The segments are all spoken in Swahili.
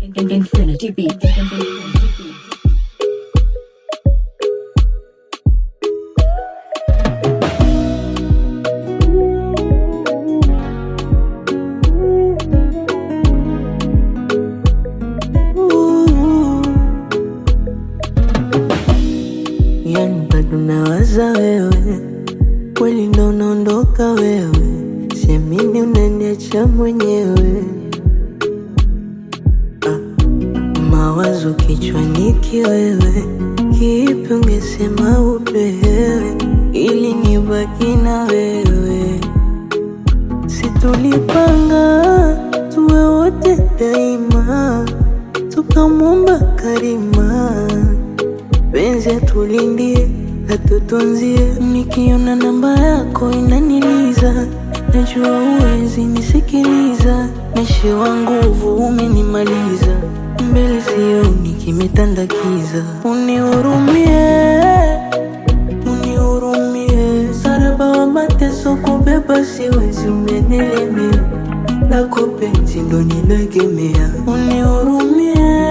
Infinity Beat. Yani bado nawaza wewe, kweli ndo unaondoka wewe, siamini unaniacha mwenyewe. Mawazo kichwani kiwewe, kipi ungesema upewe ili nibaki na wewe? Situlipanga tuwe wote daima, tukamwomba Karima penzi atulindie, atutunzie. Nikiona namba yako inaniliza, najua uwezi nisikiliza, naishiwa nguvu umenimaliza, mbele sioni kimetandakiza. Unihurumie, unihurumie, msalaba wa mateso kubeba siwezi, umenilemea, lako penzi ndo nilegemea. Unihurumie,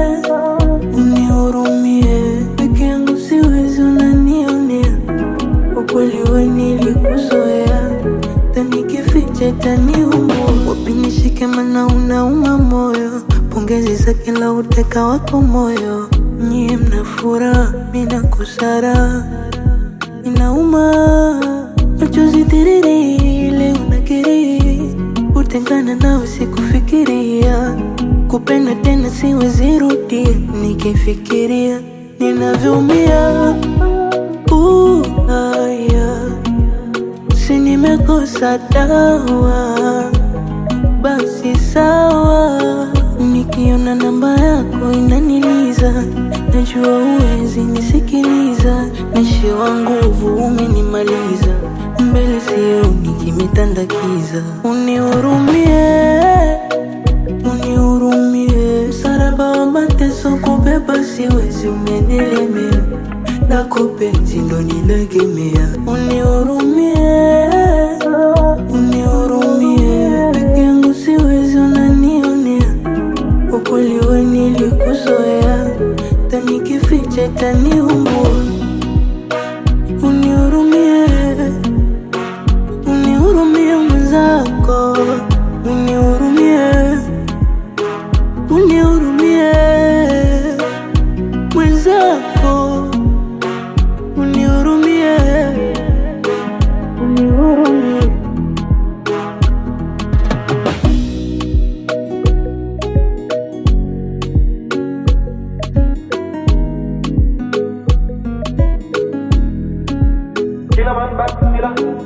unihurumie, peke yangu siwezi, unanionea, ukweli we nilikuzoea, tanikificha taniumbua, wapi nishike mana unauma moyo, pongezi za kila uteka wako moyo. Nyie mna furaha, mina kusara, inauma, machozi tiriri, leo nakiri, kutengana nawe sikufikiria, kupenda tena siwezi rudia, nikifikiria ninavyoumia. Haya, si nimekosa dawa, basi sawa. Nikiona namba yako inaniliza, najua uwezi nisikiliza, naishiwa nguvu umenimaliza, mbele sioni kimetandakiza. Unihurumie, unihurumie, msalaba wa mateso kubeba siwezi, umenilemea, lako penzi ndo nilegemea. Unihurumie, unihurumie, peke yangu siwezi, unanionea, ukweli we nilikuzoea, tanikificha taniumbua. Unihurumie, unihurumie mwenzako, unihurumie, unihurumie mwenzako, unihurumie, unihurumie. Killer man back, killer.